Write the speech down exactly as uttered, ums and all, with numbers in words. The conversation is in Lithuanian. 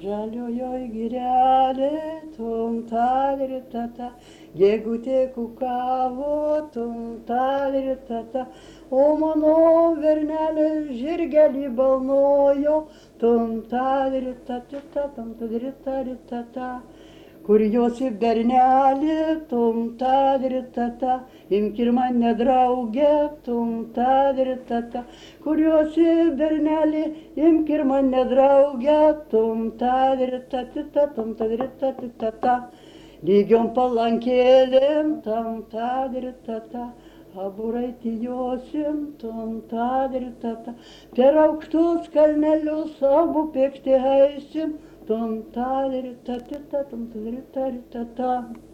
Žaliojoj girelė, tum tata, gegutė kukavo, tum tata, o mano vernelis žirgelį balnojo, tum tata, tum tata. Kur josi bernelį, tum tata, imk ir mane draugę, tum tata, kur josi bernelį, imk ir mane draugę, tum tata, tum tata, lygiom palankėlėm, tam tata, abu raitijosim, tum tata, per aukštus kalnelius abu pėkšti eisim, tum tata, tum tata.